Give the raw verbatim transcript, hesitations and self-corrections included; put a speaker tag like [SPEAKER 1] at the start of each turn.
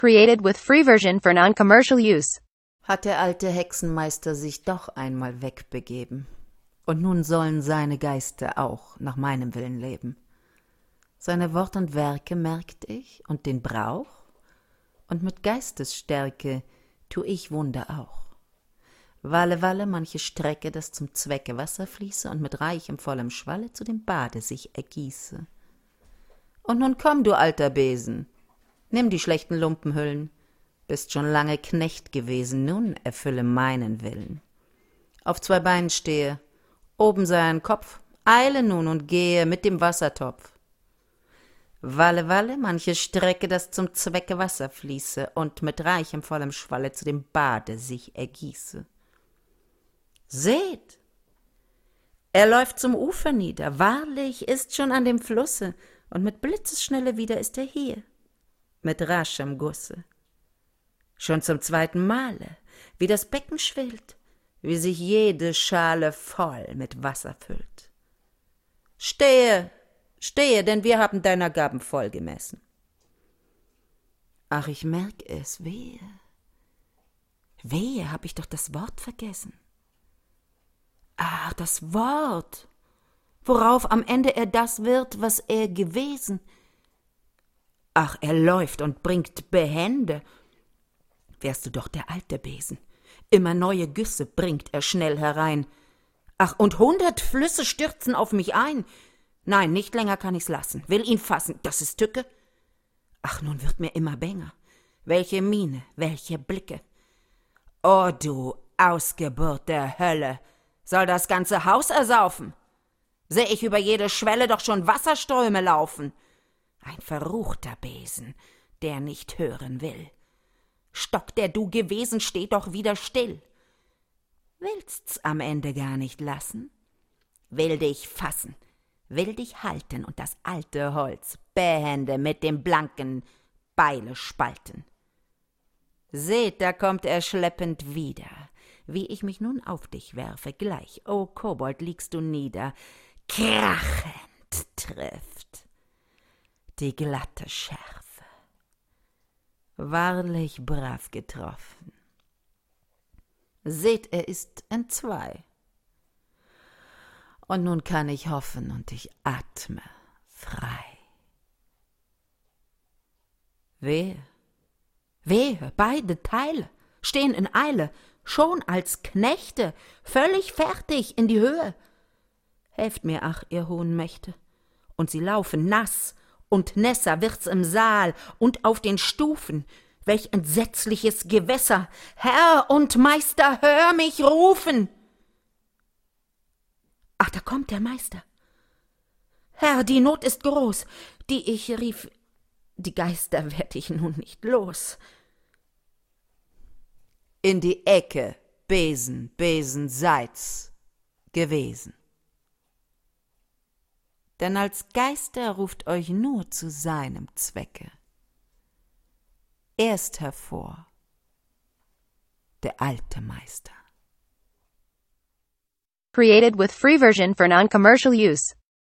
[SPEAKER 1] Created with free version for non-commercial use.
[SPEAKER 2] Hat der alte Hexenmeister sich doch einmal wegbegeben. Und nun sollen seine Geister auch nach meinem Willen leben. Seine Wort und Werke merkt ich und den Brauch, und mit Geistesstärke tu ich Wunder auch. Walle, walle, manche Strecke, das zum Zwecke Wasser fließe und mit reichem, vollem Schwalle zu dem Bade sich ergieße. Und nun komm, du alter Besen, nimm die schlechten Lumpenhüllen, bist schon lange Knecht gewesen, nun erfülle meinen Willen. Auf zwei Beinen stehe, oben sei ein Kopf, eile nun und gehe mit dem Wassertopf. Walle, walle, manche Strecke, das zum Zwecke Wasser fließe und mit reichem, vollem Schwalle zu dem Bade sich ergieße. Seht, er läuft zum Ufer nieder, wahrlich ist schon an dem Flusse, und mit Blitzesschnelle wieder ist er hier, mit raschem Gusse. Schon zum zweiten Male, wie das Becken schwillt, wie sich jede Schale voll mit Wasser füllt. Stehe, stehe, denn wir haben deiner Gaben voll gemessen. Ach, ich merk es, wehe, wehe, hab ich doch das Wort vergessen. Ach, das Wort, worauf am Ende er das wird, was er gewesen. Ach, er läuft und bringt behende. Wärst du doch der alte Besen, immer neue Güsse bringt er schnell herein. Ach, und hundert Flüsse stürzen auf mich ein. Nein, nicht länger kann ich's lassen, will ihn fassen, das ist Tücke. Ach, nun wird mir immer bänger. Welche Miene, welche Blicke. O du Ausgeburt der Hölle, soll das ganze Haus ersaufen? Seh ich über jede Schwelle doch schon Wasserströme laufen. Ein verruchter Besen, der nicht hören will. Stock, der du gewesen, steh doch wieder still. Willst's am Ende gar nicht lassen? Will dich fassen, will dich halten und das alte Holz behende mit dem blanken Beile spalten. Seht, da kommt er schleppend wieder, wie ich mich nun auf dich werfe, gleich, o Kobold, liegst du nieder, krachend trifft die glatte Schärfe. Wahrlich brav getroffen. Seht, er ist entzwei. Und nun kann ich hoffen und ich atme frei. Wehe, wehe, beide Teile stehen in Eile, schon als Knechte, völlig fertig in die Höhe. Helft mir, ach, ihr hohen Mächte, und sie laufen nass, und nässer wird's im Saal und auf den Stufen. Welch entsetzliches Gewässer! Herr und Meister, hör mich rufen! Ach, da kommt der Meister. Herr, die Not ist groß, die ich rief, die Geister werd ich nun nicht los. In die Ecke, Besen, Besen seid's gewesen. Denn als Geister ruft euch nur zu seinem Zwecke. Erst hervor der alte Meister.
[SPEAKER 1] Created with free version for non-commercial use.